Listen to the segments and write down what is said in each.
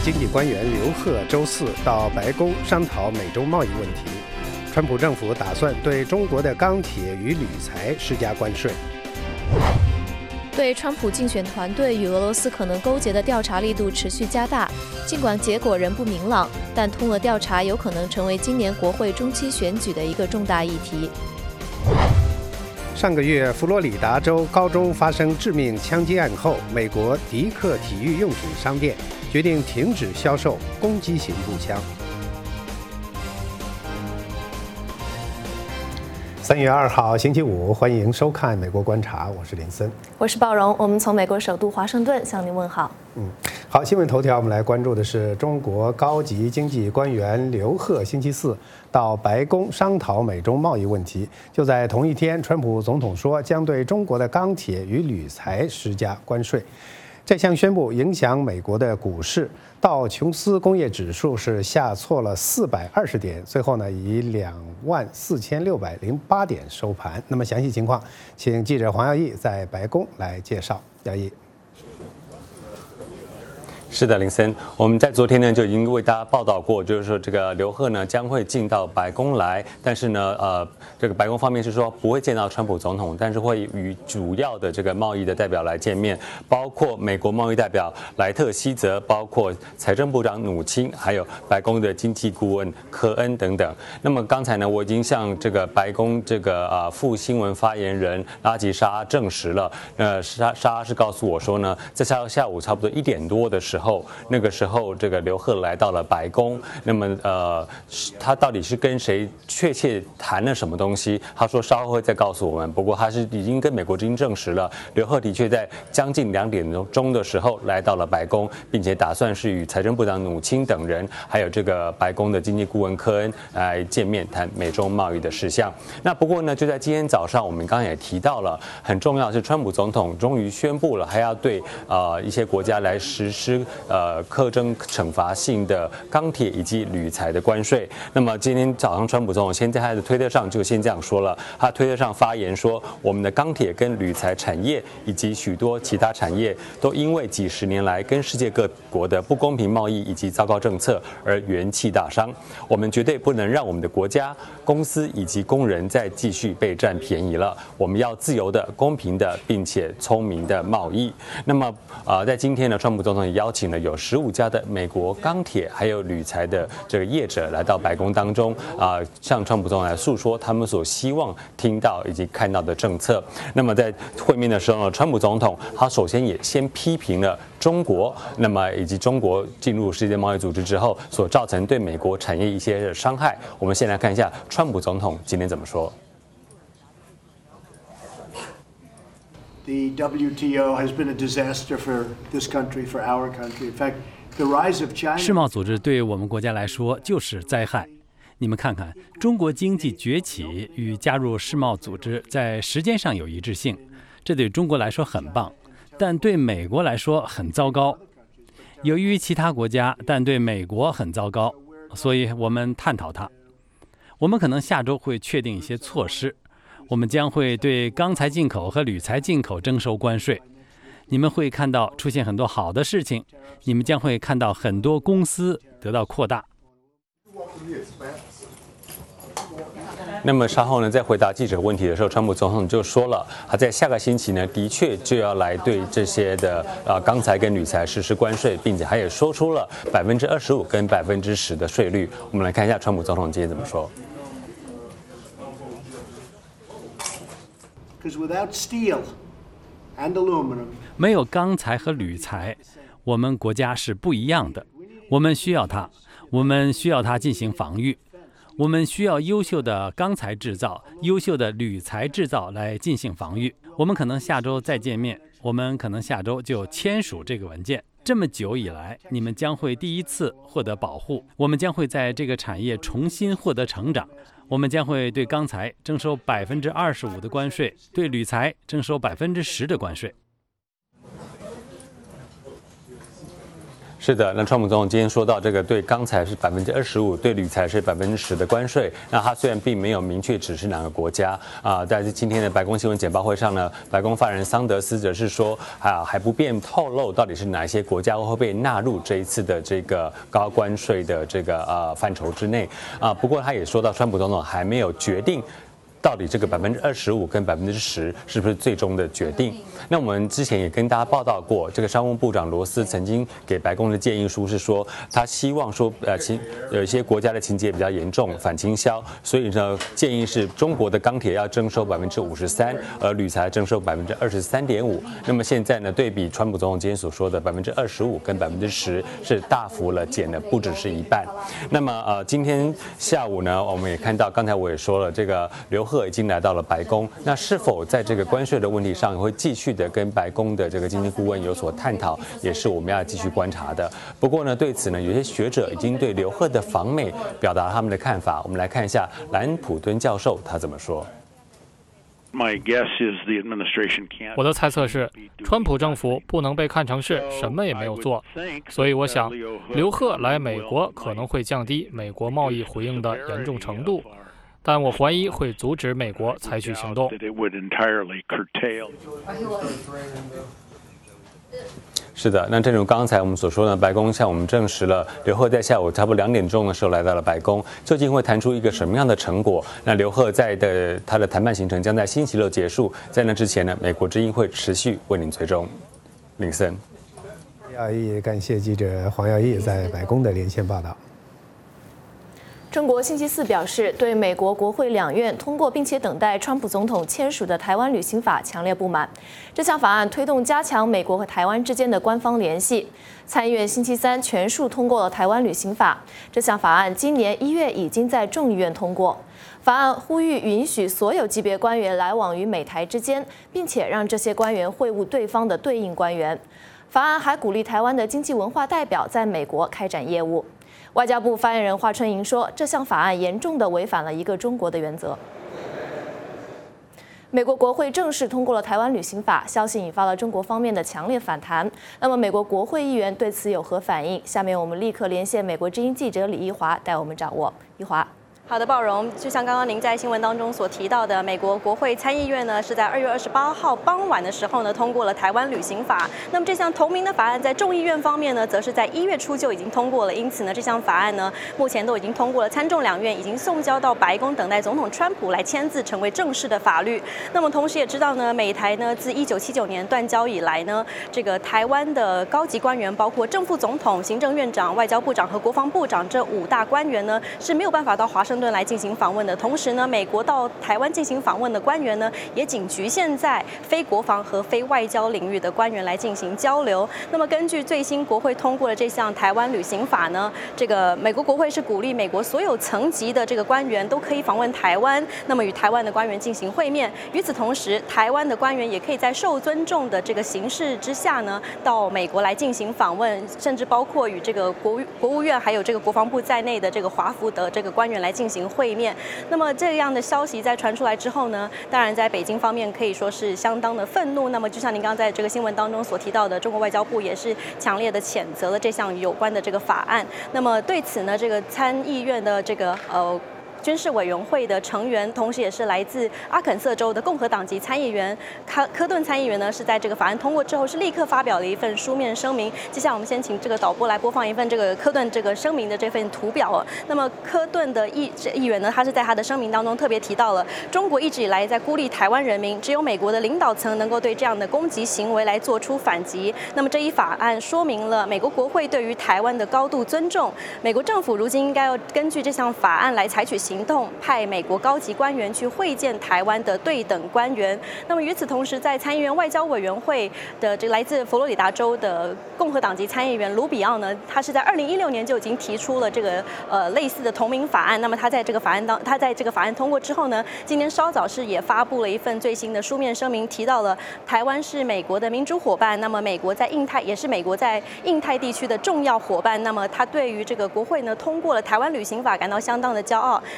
经济官员刘鹤周四到白宫商讨美中贸易问题。川普政府打算对中国的钢铁与铝材施加关税。 对川普竞选团队与俄罗斯可能勾结的调查力度持续加大，尽管结果仍不明朗，但通俄调查有可能成为今年国会中期选举的一个重大议题。 上个月，佛罗里达州高中发生致命枪击案后，美国迪克体育用品商店决定停止销售攻击型步枪。3月2号星期五，欢迎收看《美国观察》，我是林森， 我是鲍荣，我们从美国首都华盛顿向您问好。 好，新闻头条，我们来关注的是中国高级经济官员刘鹤星期四到白宫商讨美中贸易问题。就在同一天，川普总统说将对中国的钢铁与铝材施加关税。这项宣布影响美国的股市，道琼斯工业指数是下挫了420点，最后呢以24608点收盘。那么详细情况，请记者黄耀义在白宫来介绍。耀义。 是的，林森，我们在昨天呢就已经为大家报道过，就是说这个刘鹤呢将会进到白宫来，但是呢，这个白宫方面是说不会见到川普总统，但是会与主要的这个贸易的代表来见面，包括美国贸易代表莱特希泽，包括财政部长努钦，还有白宫的经济顾问科恩等等。那么刚才呢，我已经向这个白宫这个副新闻发言人拉吉沙证实了，沙是告诉我说呢，在下午差不多1点多的时候。那个时候，这个刘鹤来到了白宫。那么，他到底是跟谁确切谈了什么东西？他说稍后会再告诉我们。不过，他是已经跟美国之音证实了，刘鹤的确在将近2点钟的时候来到了白宫，并且打算是与财政部长努钦等人，还有这个白宫的经济顾问科恩来见面，谈美中贸易的事项。那不过呢，就在今天早上，我们刚刚也提到了，很重要的是川普总统终于宣布了，还要对一些国家来实施。课征惩罚性的钢铁以及铝材的关税。那么今天早上，川普总统先在他的推特上就先这样说了，他推特上发言说，我们的钢铁跟铝材产业以及许多其他产业都因为几十年来跟世界各国的不公平贸易以及糟糕政策而元气大伤。我们绝对不能让我们的国家、公司以及工人再继续被占便宜了。我们要自由的、公平的，并且聪明的贸易。那么在今天呢，川普总统也邀请了有15家的美国钢铁还有铝材的这个业者来到白宫当中向川普总统来诉说他们所希望听到以及看到的政策。那么在会面的时候呢，川普总统他首先也先批评了中国，那么以及中国进入世界贸易组织之后所造成对美国产业一些的伤害。我们先来看一下川普总统今天怎么说。 The WTO has been a disaster for this country, for our country. In fact, the rise of China. 世贸组织对我们国家来说就是灾害。你们看看，中国经济崛起与加入世贸组织在时间上有一致性，这对中国来说很棒，但对美国来说很糟糕。由于其他国家，但对美国很糟糕，所以我们探讨它。我们可能下周会确定一些措施。我们将会对钢材进口和铝材进口征收关税。你们会看到出现很多好的事情，你们将会看到很多公司得到扩大。 那么稍后呢，在回答记者问题的时候，川普总统就说了，他在下个星期呢，的确就要来对这些的钢材跟铝材实施关税，并且他也说出了25%跟10%的税率。我们来看一下川普总统今天怎么说。 没有钢材和铝材，我们国家是不一样的。我们需要它，我们需要它进行防御。我们需要优秀的钢材制造、优秀的铝材制造来进行防御。我们可能下周再见面，我们可能下周就签署这个文件。这么久以来，你们将会第一次获得保护。我们将会在这个产业重新获得成长。我们将会对钢材征收25%的关税，对铝材征收10%的关税。 是的，那川普总统今天说到这个对钢材是25%，对铝材是10%的关税。那他虽然并没有明确指示哪个国家但是今天的白宫新闻简报会上呢，白宫发言人桑德斯则是说还不便透露到底是哪一些国家会被纳入这一次的这个高关税的这个范畴之内不过他也说到，川普总统还没有决定到底这个25%跟10%是不是最终的决定？那我们之前也跟大家报道过，这个商务部长罗斯曾经给白宫的建议书是说，他希望说有一些国家的情节比较严重，反倾销，所以呢建议是中国的钢铁要征收53%，而铝材征收23.5%。那么现在呢，对比川普总统今天所说的25%跟10%是大幅了减了不只是一半。那么今天下午呢，我们也看到，刚才我也说了，这个刘鹤已经来到了白宫，那是否在这个关税的问题上会继续的跟白宫的这个经济顾问有所探讨，也是我们要继续观察的。不过呢，对此呢，有些学者已经对刘鹤的访美表达他们的看法。我们来看一下兰普敦教授他怎么说。 我的猜测是，川普政府不能被看成是什么也没有做，所以我想，刘鹤来美国可能会降低美国贸易回应的严重程度。但我怀疑会阻止美国采取行动。 是的，那正如刚才我们所说呢，白宫向我们证实了，刘鹤在下午差不多2点钟的时候来到了白宫，究竟会谈出一个什么样的成果？那刘鹤他的谈判行程将在星期六结束，在那之前呢，美国之音会持续为您追踪。林森， 感谢记者黄耀义在白宫的连线报道。 中国星期四表示，对美国国会两院通过并且等待川普总统签署的台湾旅行法强烈不满。这项法案推动加强美国和台湾之间的官方联系。参议院星期三全数通过了台湾旅行法。这项法案今年1月已经在众议院通过。法案呼吁允许所有级别官员来往于美台之间，并且让这些官员会晤对方的对应官员。法案还鼓励台湾的经济文化代表在美国开展业务。外交部发言人华春莹说，这项法案严重地违反了一个中国的原则。美国国会正式通过了台湾旅行法，消息引发了中国方面的强烈反弹。那么，美国国会议员对此有何反应？下面我们立刻连线美国之音记者李一华，带我们掌握。一华。 好的，鲍荣，就像刚刚您在新闻当中所提到的，美国国会参议院呢是在2月28号傍晚的时候呢通过了台湾旅行法。那么这项同名的法案在众议院方面呢，则是在1月初就已经通过了。因此呢，这项法案呢目前都已经通过了参众两院，已经送交到白宫，等待总统川普来签字，成为正式的法律。那么同时也知道呢，美台呢自1979年断交以来呢，这个台湾的高级官员，包括正副总统、行政院长、外交部长和国防部长这5大官员呢是没有办法到华盛顿来进行访问的。同时呢，美国到台湾进行访问的官员呢，也仅局限在非国防和非外交领域的官员来进行交流。那么，根据最新国会通过的这项台湾旅行法呢，这个美国国会是鼓励美国所有层级的这个官员都可以访问台湾，那么与台湾的官员进行会面。与此同时，台湾的官员也可以在受尊重的这个形式之下呢，到美国来进行访问，甚至包括与这个国务院还有这个国防部在内的这个华府的这个官员来进行会面。那么这样的消息在传出来之后呢，当然在北京方面可以说是相当的愤怒。那么就像您刚刚在这个新闻当中所提到的，中国外交部也是强烈的谴责了这项有关的这个法案。那么对此呢，这个参议院的这个军事委员会的成员，同时也是来自阿肯色州的共和党籍参议员科顿参议员呢，是在这个法案通过之后是立刻发表了一份书面声明。接下来我们先请这个导播来播放一份这个科顿这个声明的这份图表。那么科顿的议员呢，他是在他的声明当中特别提到了，中国一直以来在孤立台湾人民，只有美国的领导层能够对这样的攻击行为来做出反击。那么这一法案说明了美国国会对于台湾的高度尊重，美国政府如今应该要根据这项法案来采取行动，派美国高级官员去会见台湾的对等官员。那么与此同时，在参议院外交委员会的这个来自佛罗里达州的共和党籍参议员卢比奥呢，他是在2016年就已经提出了这个类似的同名法案。那么他在这个法案通过之后呢，今天稍早是也发布了一份最新的书面声明，提到了台湾是美国的民主伙伴，那么美国在印太也是美国在印太地区的重要伙伴。那么他对于这个国会呢通过了台湾旅行法感到相当的骄傲。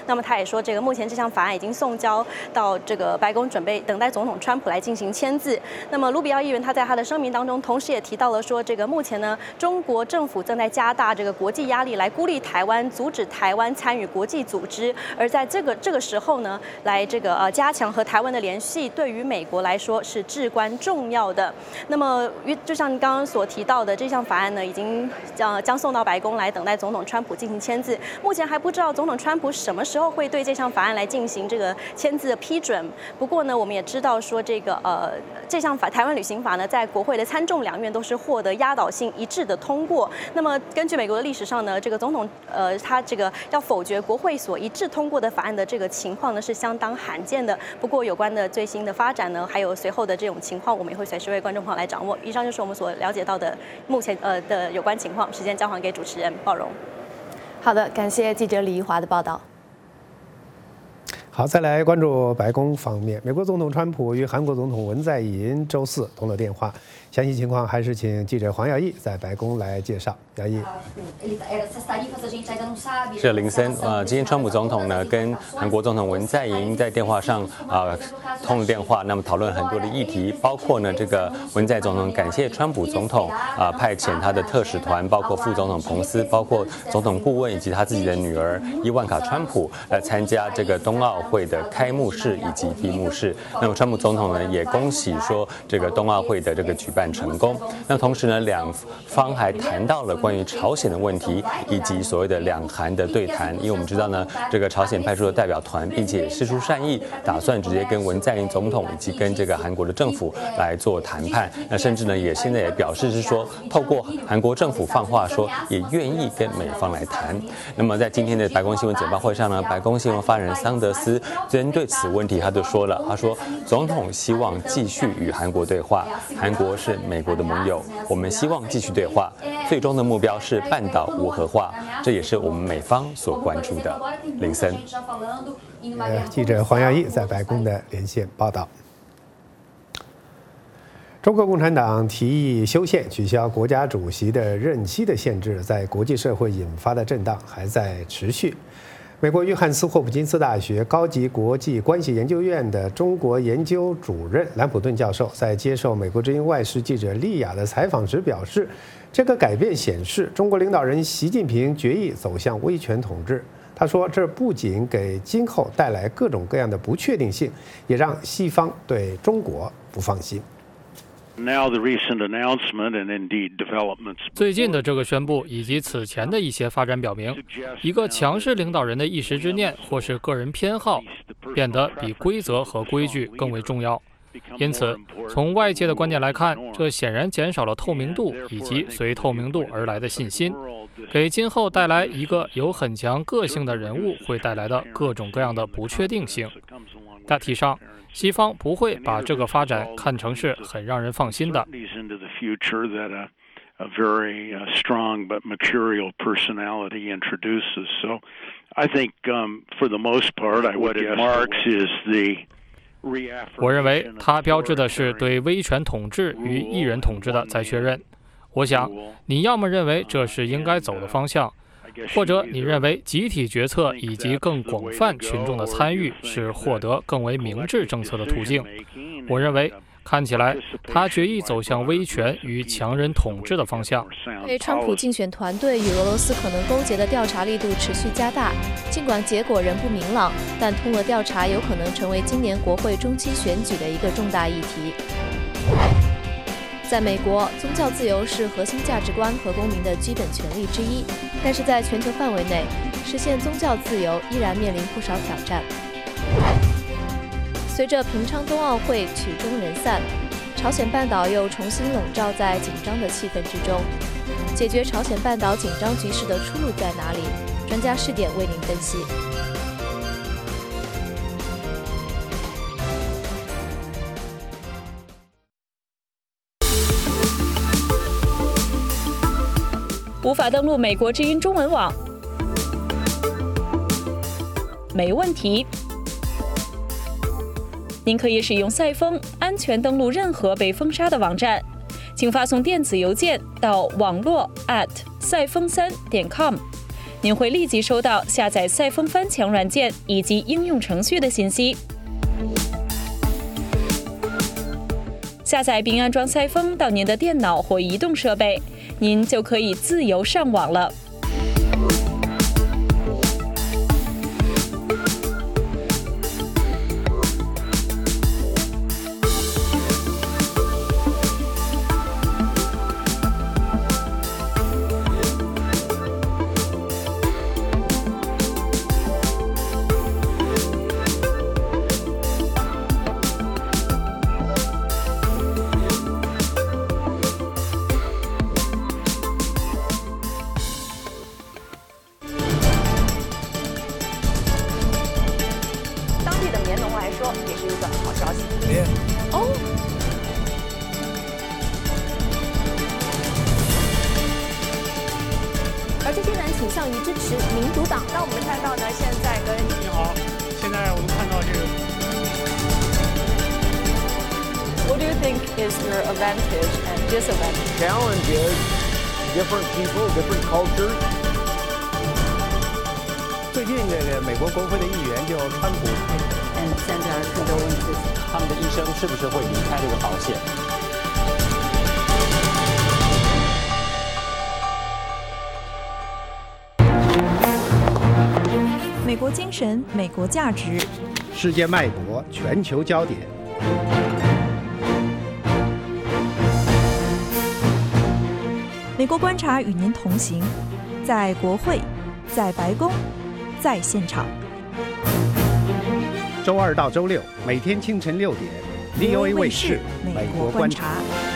那么他也说，这个目前这项法案已经送交到这个白宫，准备等待总统川普来进行签字。那么卢比奥议员他在他的声明当中，同时也提到了说，这个目前呢，中国政府正在加大这个国际压力，来孤立台湾，阻止台湾参与国际组织。而在这个时候呢，来这个加强和台湾的联系，对于美国来说是至关重要的。那么就像刚刚所提到的，这项法案呢，已经将送到白宫来等待总统川普进行签字。目前还不知道总统川普什么时候会对这项法案来进行这个签字的批准。不过呢，我们也知道说这项台湾旅行法呢，在国会的参众两院都是获得压倒性一致的通过。那么根据美国的历史上呢，这个总统他这个要否决国会所一致通过的法案的这个情况呢，是相当罕见的。不过有关的最新的发展呢，还有随后的这种情况，我们也会随时为观众朋友来掌握。以上就是我们所了解到的目前的有关情况。时间交还给主持人鲍荣。 好的，感谢记者李玉华的报道。 好，再来关注白宫方面。美国总统川普与韩国总统文在寅周四通了电话，详细情况还是请记者黄耀义在白宫来介绍。耀义， 是林森。今天川普总统呢跟韩国总统文在寅在电话上通了电话，那么讨论很多的议题，包括呢这个文在寅总统感谢川普总统派遣他的特使团，包括副总统彭斯，包括总统顾问以及他自己的女儿伊万卡川普来参加这个冬奥会的开幕式以及闭幕式。那么川普总统呢也恭喜说这个冬奥会的这个举办成功。那同时呢两方还谈到了关于朝鲜的问题以及所谓的两韩的对谈。因为我们知道呢这个朝鲜派出了代表团，并且释出善意，打算直接跟文在寅总统以及跟这个韩国的政府来做谈判。那甚至呢也现在也表示是说透过韩国政府放话说也愿意跟美方来谈。那么在今天的白宫新闻简报会上呢，白宫新闻发言人桑德斯针对此问题他就说了，他说总统希望继续与韩国对话，韩国是美国的盟友，我们希望继续对话，最终的目标是半岛无核化，这也是我们美方所关注的。林森， 记者黄耀义在白宫的连线报道。中国共产党提议修宪取消国家主席的任期的限制，在国际社会引发的震荡还在持续。美国约翰斯霍普金斯大学高级国际关系研究院的中国研究主任兰普顿教授在接受美国之音外事记者丽雅的采访时表示，这个改变显示中国领导人习近平决意走向威权统治。他说，这不仅给今后带来各种各样的不确定性，也让西方对中国不放心。 最近的这个宣布以及此前的一些发展表明，一个强势领导人的一时之念或是个人偏好变得比规则和规矩更为重要。因此，从外界的观点来看，这显然减少了透明度以及随透明度而来的信心，给今后带来一个有很强个性的人物会带来的各种各样的不确定性。大体上，西方不会把这个发展看成是很让人放心的。我认为它标志的是对威权统治与一人统治的再确认。我想，你要么认为这是应该走的方向，或者你认为集体决策以及更广泛群众的参与是获得更为明智政策的途径。我认为看起来他决意走向威权与强人统治的方向。 对川普竞选团队与俄罗斯可能勾结的调查力度持续加大，尽管结果仍不明朗，但通俄调查有可能成为今年国会中期选举的一个重大议题。在美国，宗教自由是核心价值观和公民的基本权利之一，但是在全球范围内，实现宗教自由依然面临不少挑战。随着平昌冬奥会曲终人散，朝鲜半岛又重新笼罩在紧张的气氛之中。解决朝鲜半岛紧张局势的出路在哪里？专家视点为您分析。 无法登录美国之音中文网？没问题，您可以使用赛风安全登录任何被封杀的网站，请发送电子邮件到网络@赛风3.com， 您会立即收到下载赛风翻墙软件以及应用程序的信息。下载并安装赛风到您的电脑或移动设备，您就可以自由上网了。 而这些人倾向于支持民主党。那我们看到呢，现在跟你好，现在我们看到这个。 What do you think is your advantage and disadvantage? Challenge is different people, different cultures. 最近这个美国国会的议员就川普 and send our condolences. 他们的医生是不是会离开这个保险？ 美国精神，美国价值， 世界脉搏，全球焦点。 美国观察与您同行，在国会，在白宫，在现场。 周二到周六，每天清晨6点 ，VOA 卫视《美国观察》。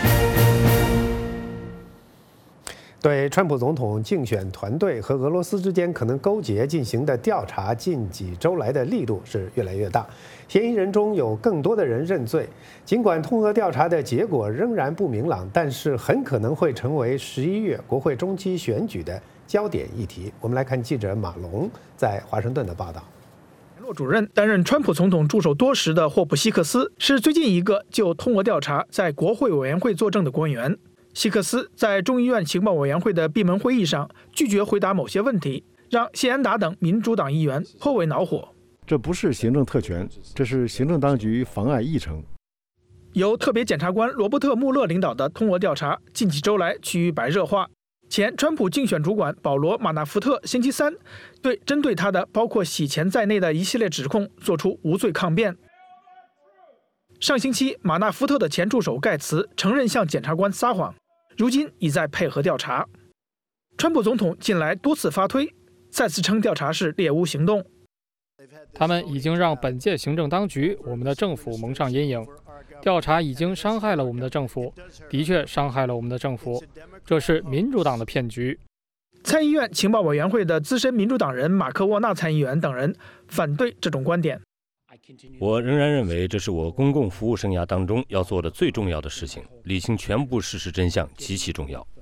对川普总统竞选团队和俄罗斯之间可能勾结进行的调查，近几周来的力度是越来越大。嫌疑人中有更多的人认罪。尽管通俄调查的结果仍然不明朗，但是很可能会成为11月国会中期选举的焦点议题。我们来看记者马龙在华盛顿的报道。 联络主任担任川普总统助手多时的霍普希克斯是最近一个就通俄调查在国会委员会作证的官员。希克斯在众议院情报委员会的闭门会议上拒绝回答某些问题，让谢安达等民主党议员颇为恼火。 这不是行政特权，这是行政当局妨碍议程。 由特别检察官罗伯特·穆勒领导的通俄调查近几周来趋于白热化。前川普竞选主管保罗·马纳福特星期三对针对他的包括洗钱在内的一系列指控作出无罪抗辩。上星期，马纳福特的前助手盖茨承认向检察官撒谎，如今已在配合调查。川普总统近来多次发推，再次称调查是猎巫行动。 他们已经让本届行政当局、我们的政府蒙上阴影。调查已经伤害了我们的政府，的确伤害了我们的政府，这是民主党的骗局。 参议院情报委员会的资深民主党人马克·沃纳参议员等人反对这种观点。 我仍然认为这是我公共服务生涯当中要做的最重要的事情，理清全部事实真相极其重要。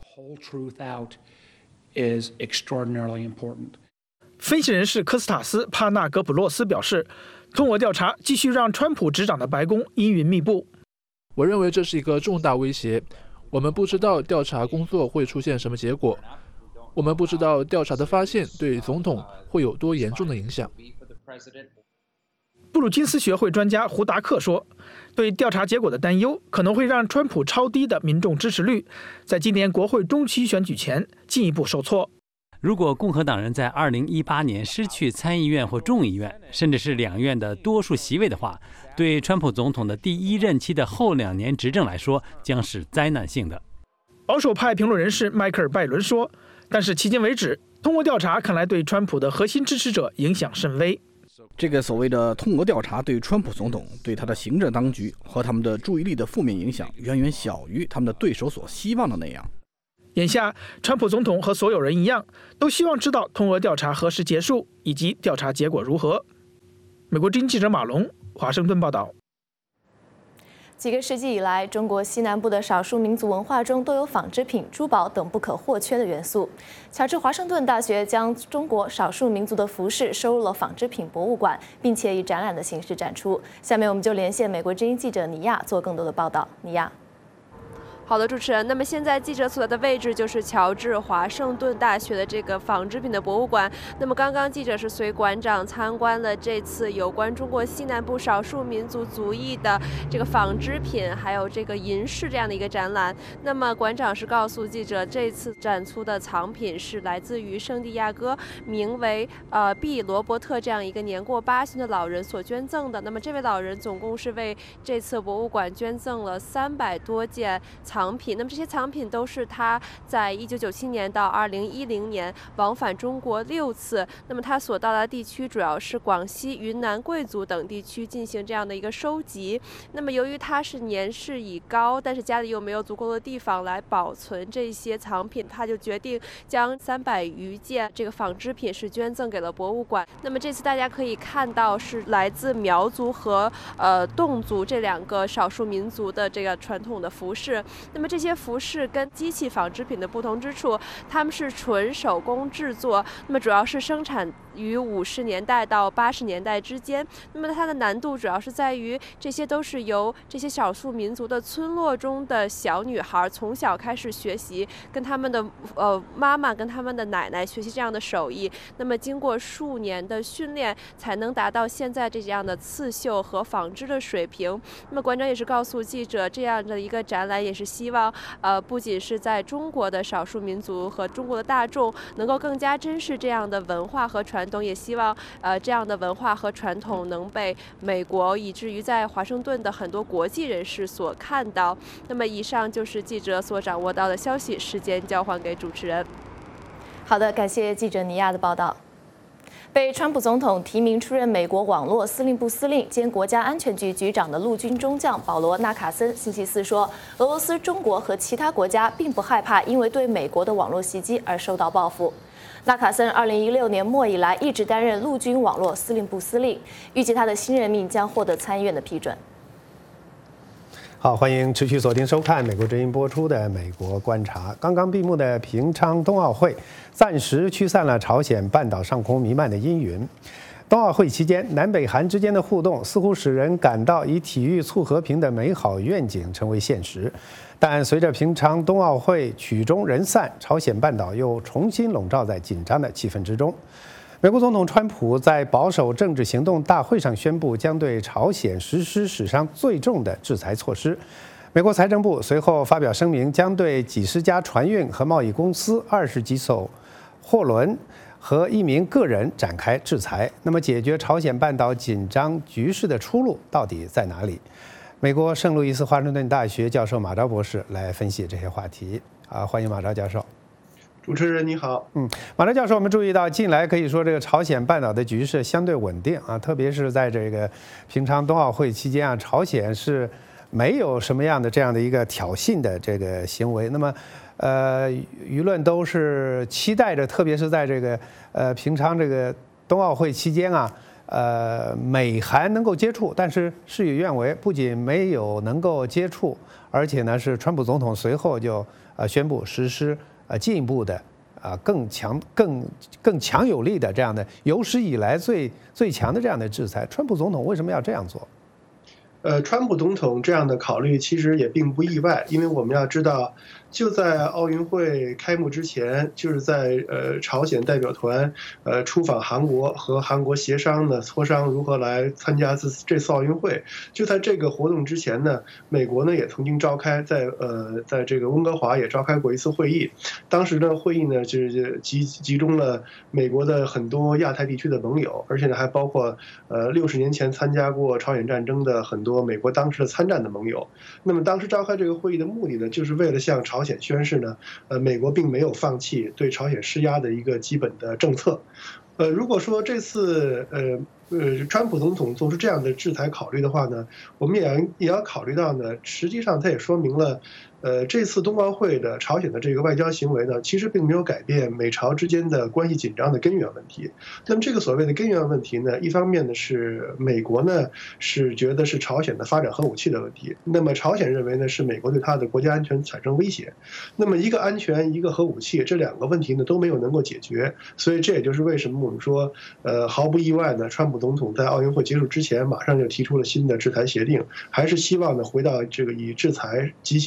分析人士科斯塔斯·帕纳格普洛斯表示，通俄调查继续让川普执掌的白宫阴云密布。 我认为这是一个重大威胁。我们不知道调查工作会出现什么结果，我们不知道调查的发现对总统会有多严重的影响。 布鲁金斯学会专家胡达克说，对调查结果的担忧可能会让川普超低的民众支持率在今年国会中期选举前进一步受挫。 如果共和党人在2018年失去参议院或众议院，甚至是两院的多数席位的话，对川普总统的第一任期的后2年执政来说将是灾难性的。 保守派评论人士迈克尔·拜伦说，但是迄今为止，通俄调查看来对川普的核心支持者影响甚微。 这个所谓的通俄调查对川普总统、对他的行政当局和他们的注意力的负面影响远远小于他们的对手所希望的那样。 眼下，川普总统和所有人一样，都希望知道通俄调查何时结束，以及调查结果如何。美国之音记者马龙，华盛顿报道。 几个世纪以来，中国西南部的少数民族文化中都有纺织品、珠宝等不可或缺的元素。乔治华盛顿大学将中国少数民族的服饰收入了纺织品博物馆，并且以展览的形式展出。下面我们就连线美国之音记者尼亚做更多的报道。尼亚。 好的，主持人。那么现在记者所在的位置就是乔治华盛顿大学的这个纺织品的博物馆。那么刚刚记者是随馆长参观了这次有关中国西南部少数民族族裔的这个纺织品，还有这个银饰这样的一个展览。那么馆长是告诉记者，这次展出的藏品是来自于圣地亚哥，名为毕罗伯特这样一个年过80岁的老人所捐赠的。那么这位老人总共是为这次博物馆捐赠了300多件藏品。那么这些藏品都是他在1997年到2010年往返中国6次。那么他所到达地区主要是广西、云南、贵族等地区进行这样的一个收集。那么由于他是年事已高，但是家里又没有足够的地方来保存这些藏品，他就决定将300余件这个纺织品是捐赠给了博物馆。那么这次大家可以看到是来自苗族和侗族这2个少数民族的这个传统的服饰。那么这些服饰跟机器纺织品的不同之处，它们是纯手工制作，那么主要是生产于50年代到80年代之间。那么它的难度主要是在于，这些都是由这些少数民族的村落中的小女孩从小开始学习，跟他们的妈妈跟他们的奶奶学习这样的手艺。那么经过数年的训练，才能达到现在这样的刺绣和纺织的水平。那么馆长也是告诉记者，这样的一个展览也是希望不仅是在中国的少数民族和中国的大众能够更加珍视这样的文化和传统，也希望这样的文化和传统能被美国以至于在华盛顿的很多国际人士所看到。那么以上就是记者所掌握到的消息，时间交还给主持人。 好的，感谢记者尼亚的报道。被川普总统提名出任美国网络司令部司令兼国家安全局局长的陆军中将保罗·纳卡森星期四说，俄罗斯、中国和其他国家并不害怕因为对美国的网络袭击而受到报复。纳卡森2016年末以来一直担任陆军网络司令部司令，预计他的新任命将获得参议院的批准。 好，欢迎持续锁定收看美国之音播出的《美国观察》。刚刚闭幕的平昌冬奥会暂时驱散了朝鲜半岛上空弥漫的阴云。冬奥会期间，南北韩之间的互动似乎使人感到以体育促和平的美好愿景成为现实。但随着平昌冬奥会曲终人散，朝鲜半岛又重新笼罩在紧张的气氛之中。美国总统川普在保守政治行动大会上宣布，将对朝鲜实施史上最重的制裁措施。美国财政部随后发表声明，将对几十家船运和贸易公司、20几艘货轮和1名个人展开制裁。那么，解决朝鲜半岛紧张局势的出路到底在哪里？美国圣路易斯华盛顿大学教授马昭博士来分析这些话题。欢迎马昭教授。 主持人你好， 马昭教授，我们注意到近来可以说这个朝鲜半岛的局势相对稳定啊，特别是在这个平昌冬奥会期间啊，朝鲜是没有什么样的这样的一个挑衅的这个行为。那么，舆论都是期待着，特别是在这个平昌这个冬奥会期间啊，美韩能够接触，但是事与愿违，不仅没有能够接触，而且呢是川普总统随后就宣布实施进一步的更强有力的这样的有史以来最强的这样的制裁。川普总统为什么要这样做？ 川普总统这样的考虑其实也并不意外，因为我们要知道，就在奥运会开幕之前，就是在朝鲜代表团出访韩国，和韩国协商呢，磋商如何来参加这次奥运会。就在这个活动之前呢，美国呢也曾经召开在这个温哥华也召开过一次会议。当时呢会议呢就是集中了美国的很多亚太地区的盟友，而且呢还包括60年前参加过朝鲜战争的很多美国当时的参战的盟友。那么当时召开这个会议的目的呢，就是为了向朝鲜宣示呢，美国并没有放弃对朝鲜施压的一个基本的政策。如果说这次川普总统做出这样的制裁考虑的话呢，我们也要考虑到呢，实际上它也说明了，这次冬奥会的朝鲜的这个外交行为呢，其实并没有改变美朝之间的关系紧张的根源问题。那么这个所谓的根源问题呢，一方面呢是美国呢是觉得是朝鲜的发展核武器的问题，那么朝鲜认为呢是美国对它的国家安全产生威胁。那么一个安全，一个核武器，这2个问题呢都没有能够解决，所以这也就是为什么我们说，毫不意外呢，川普总统在奥运会结束之前马上就提出了新的制裁协定，还是希望呢回到这个以制裁、极限施压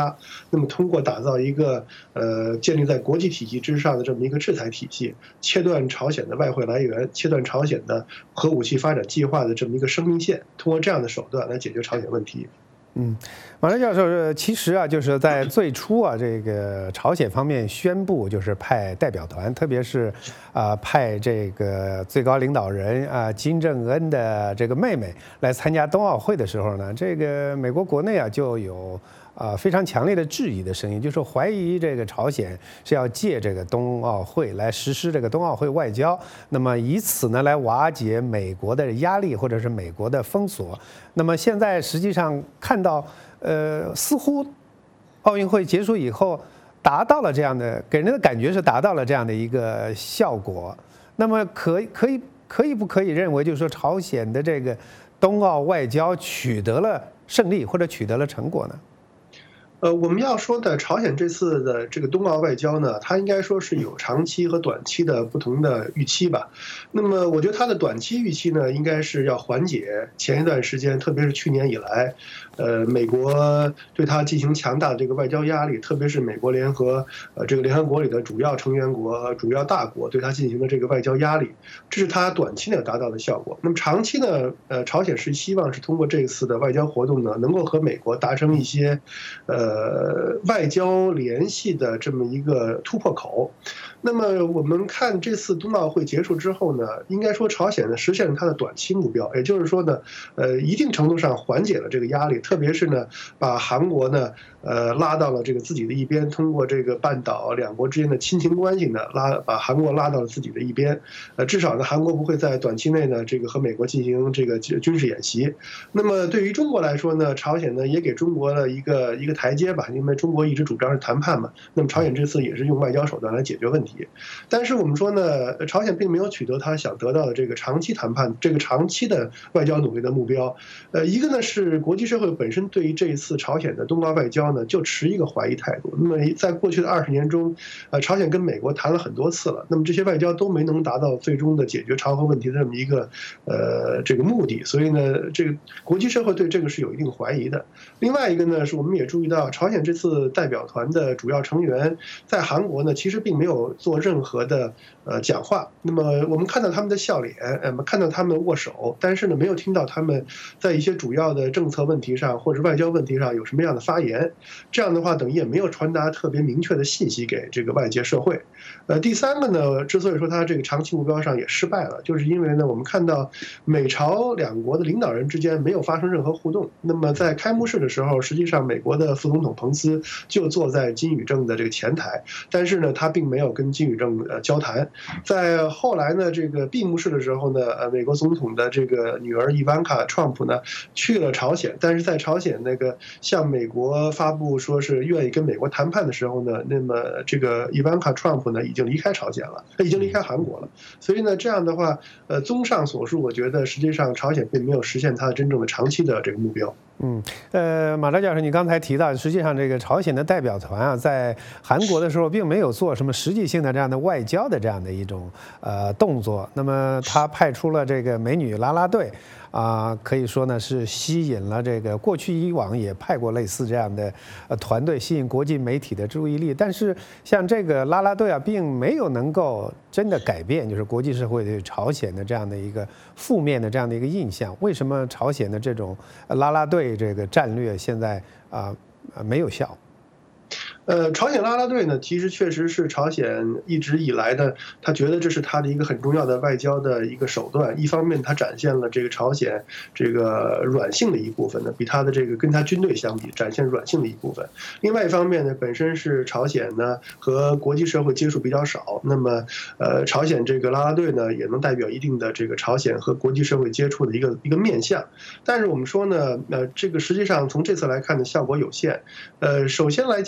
压，那么通过打造一个建立在国际体系之上的这么一个制裁体系，切断朝鲜的外汇来源，切断朝鲜的核武器发展计划的这么一个生命线，通过这样的手段来解决朝鲜问题。 马乐教授，其实啊，就是在最初啊，这个朝鲜方面宣布就是派代表团，特别是派这个最高领导人金正恩的这个妹妹来参加冬奥会的时候呢，这个美国国内啊就有非常强烈的质疑的声音，就是怀疑这个朝鲜是要借这个冬奥会来实施这个冬奥会外交，那么以此呢来瓦解美国的压力或者是美国的封锁。那么现在实际上看到，似乎奥运会结束以后达到了这样的，给人的感觉是达到了这样的一个效果。那么可以不可以认为，就是说朝鲜的这个冬奥外交取得了胜利或者取得了成果呢？ 我们要说的朝鲜这次的这个冬奥外交呢，它应该说是有长期和短期的不同的预期吧。那么我觉得它的短期预期呢，应该是要缓解前一段时间，特别是去年以来，美国对它进行强大的这个外交压力，特别是美国联合这个联合国里的主要成员国、主要大国对它进行的这个外交压力，这是它短期内达到的效果。那么长期呢，朝鲜是希望是通过这次的外交活动呢，能够和美国达成一些外交联系的这么一个突破口。那么我们看这次冬奥会结束之后呢，应该说朝鲜呢实现了它的短期目标，也就是说呢，一定程度上缓解了这个压力，特别是呢，把韩国呢，拉到了这个自己的一边，通过这个半岛两国之间的亲情关系呢，把韩国拉到了自己的一边，至少呢，韩国不会在短期内呢，这个和美国进行这个军事演习。那么对于中国来说呢，朝鲜呢也给中国了一个台阶吧，因为中国一直主张是谈判嘛，那么朝鲜这次也是用外交手段来解决问题。但是我们说呢，朝鲜并没有取得他想得到的这个长期谈判、这个长期的外交努力的目标。一个呢是国际社会本身对于这一次朝鲜的冬奥外交呢就持一个怀疑态度。那么在过去的20年中，朝鲜跟美国谈了很多次了，那么这些外交都没能达到最终的解决朝核问题的这么一个这个目的，所以呢，这个国际社会对这个是有一定怀疑的。另外一个呢是我们也注意到，朝鲜这次代表团的主要成员在韩国呢其实并没有做任何的讲话。那么我们看到他们的笑脸，看到他们握手，但是呢没有听到他们在一些主要的政策问题上或者外交问题上有什么样的发言。这样的话等于也没有传达特别明确的信息给这个外界社会。第三个呢，之所以说他这个长期目标上也失败了，就是因为呢我们看到美朝两国的领导人之间没有发生任何互动。那么在开幕式的时候，实际上美国的副总统彭斯就坐在金宇正的这个前台，但是呢他并没有跟金宇正交谈。在后来呢这个闭幕式的时候呢，美国总统的这个女儿伊万卡·川普呢去了朝鲜，但是在朝鲜那个向美国发布说是愿意跟美国谈判的时候呢，那么这个伊万卡·川普呢已经离开朝鲜了，他已经离开韩国了。所以呢这样的话，综上所述，我觉得实际上朝鲜并没有实现它真正的长期的这个目标。 马昭教授，你刚才提到，实际上这个朝鲜的代表团啊，在韩国的时候并没有做什么实际性的这样的外交的这样的一种动作。那么他派出了这个美女啦啦队可以说呢是吸引了这个过去以往也派过类似这样的团队，吸引国际媒体的注意力。但是像这个啦啦队啊，并没有能够真的改变就是国际社会对朝鲜的这样的一个负面的这样的一个印象。为什么朝鲜的这种啦啦队这个战略现在没有效？ 朝鲜啦啦队呢，其实确实是朝鲜一直以来的，他觉得这是他的一个很重要的外交的一个手段。一方面，他展现了这个朝鲜这个软性的一部分呢，比他的这个跟他军队相比，展现软性的一部分。另外一方面呢，本身是朝鲜呢和国际社会接触比较少，那么朝鲜这个啦啦队呢，也能代表一定的这个朝鲜和国际社会接触的一个面向。但是我们说呢，这个实际上从这次来看呢，效果有限。首先来讲呢，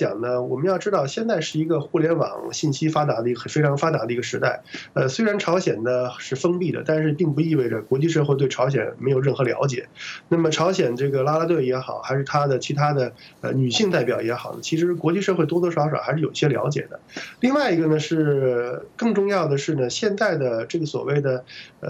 我们要知道现在是一个互联网信息发达的一个非常发达的一个时代。虽然朝鲜呢是封闭的，但是并不意味着国际社会对朝鲜没有任何了解。那么朝鲜这个啦啦队也好，还是他的其他的女性代表也好，其实国际社会多多少少还是有一些了解的。另外一个呢是更重要的是呢，现在的这个所谓的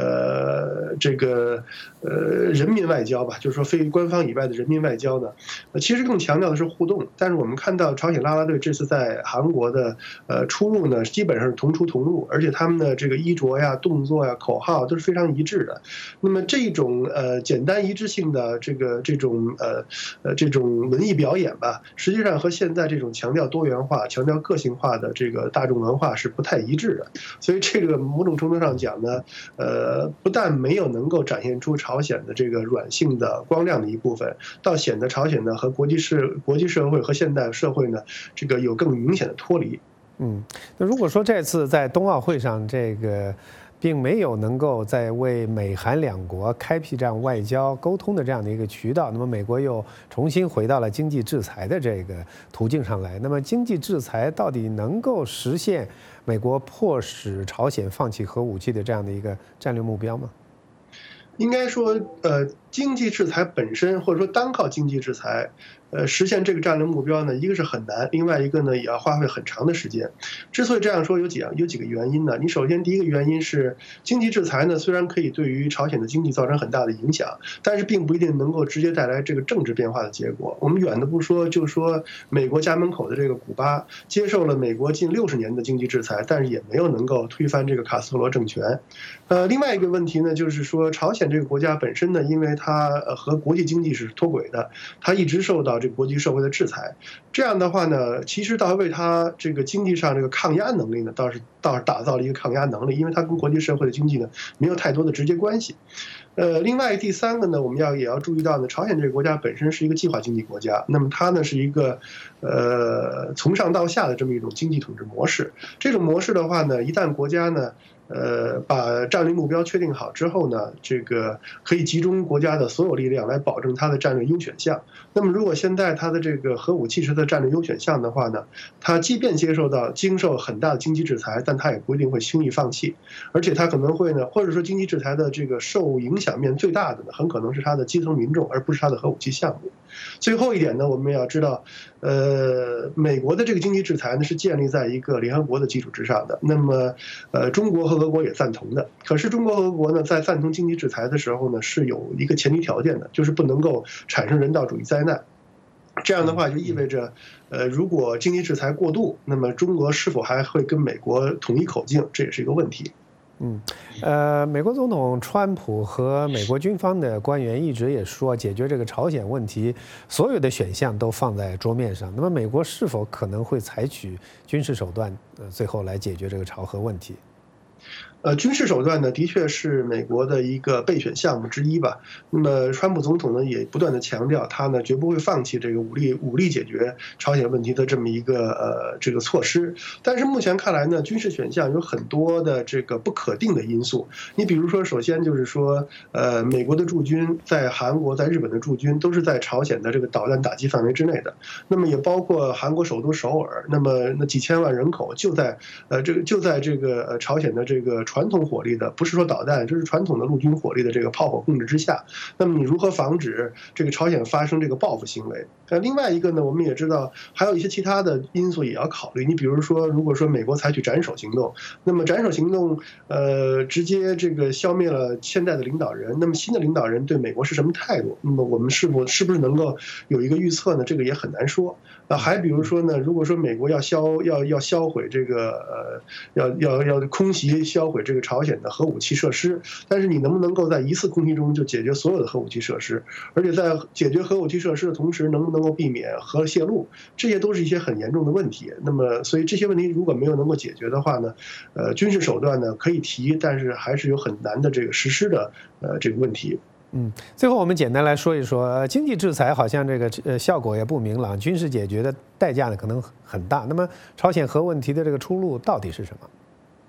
人民外交吧，就是说非官方以外的人民外交呢，其实更强调的是互动。但是我们看到朝鲜啦啦队这次在韩国的出入呢，基本上是同出同入，而且他们的这个衣着呀、动作呀、口号都是非常一致的。那么这种简单一致性的这种文艺表演吧，实际上和现在这种强调多元化、强调个性化的这个大众文化是不太一致的。所以这个某种程度上讲呢，不但没有能够展现出朝鲜的这个软性的光亮的一部分，倒显得朝鲜呢和国际社会和现代社会呢这个有更明显的脱离。 那如果说这次在冬奥会上这个并没有能够在为美韩两国开辟这样外交沟通的这样的一个渠道，那么美国又重新回到了经济制裁的这个途径上来。那么经济制裁到底能够实现美国迫使朝鲜放弃核武器的这样的一个战略目标吗？ 应该说，经济制裁本身，或者说单靠经济制裁，实现这个战略目标呢，一个是很难，另外一个呢也要花费很长的时间。之所以这样说，有几个原因呢？你首先第一个原因是，经济制裁呢虽然可以对于朝鲜的经济造成很大的影响，但是并不一定能够直接带来这个政治变化的结果。我们远的不说，就说美国家门口的这个古巴接受了美国近60年的经济制裁，但是也没有能够推翻这个卡斯特罗政权。另外一个问题呢，就是说朝鲜这个国家本身呢，因为它和国际经济是脱轨的，它一直受到这个国际社会的制裁。这样的话呢，其实倒为它这个经济上这个抗压能力呢，倒是打造了一个抗压能力，因为它跟国际社会的经济呢没有太多的直接关系。另外第三个呢，我们也要注意到呢，朝鲜这个国家本身是一个计划经济国家，那么它呢是一个从上到下的这么一种经济统治模式。这种模式的话呢，一旦国家呢把战略目标确定好之后呢，这个可以集中国家的所有力量来保证它的战略优选项。那么如果现在它的这个核武器是它的战略优选项的话呢，它即便经受很大的经济制裁，但它也不一定会轻易放弃，而且它可能会呢，或者说经济制裁的这个受影响面最大的呢，很可能是它的基层民众，而不是它的核武器项目。最后一点呢，我们也要知道，美国的这个经济制裁呢是建立在一个联合国的基础之上的。那么，中国和俄国也赞同的。可是中国和俄国呢，在赞同经济制裁的时候呢，是有一个前提条件的，就是不能够产生人道主义灾难。这样的话就意味着，如果经济制裁过度，那么中国是否还会跟美国统一口径，这也是一个问题。 美国总统川普和美国军方的官员一直也说，解决这个朝鲜问题，所有的选项都放在桌面上。那么，美国是否可能会采取军事手段，最后来解决这个朝核问题？ 军事手段呢，的确是美国的一个备选项目之一吧。那么，川普总统呢也不断的强调，他呢绝不会放弃这个武力解决朝鲜问题的这么一个这个措施。但是目前看来呢，军事选项有很多的这个不可定的因素。你比如说，首先就是说，美国的驻军在韩国、在日本的驻军都是在朝鲜的这个导弹打击范围之内的。那么也包括韩国首都首尔，那几千万人口就在这个朝鲜的这个传统火力的，不是说导弹，就是传统的陆军火力的这个炮火控制之下，那么你如何防止这个朝鲜发生这个报复行为？另外一个呢，我们也知道还有一些其他的因素也要考虑。你比如说，如果说美国采取斩首行动，那么斩首行动直接这个消灭了现在的领导人，那么新的领导人对美国是什么态度？那么我们是不是能够有一个预测呢？这个也很难说。还比如说呢，如果说美国要销毁这个要空袭销毁这个朝鲜的核武器设施，但是你能不能够在一次空袭中就解决所有的核武器设施？而且在解决核武器设施的同时，能不能够避免核泄露？这些都是一些很严重的问题。那么，所以这些问题如果没有能够解决的话呢，军事手段呢可以提，但是还是有很难的这个实施的这个问题。 最后我们简单来说一说，经济制裁好像这个效果也不明朗，军事解决的代价呢可能很大。那么朝鲜核问题的这个出路到底是什么？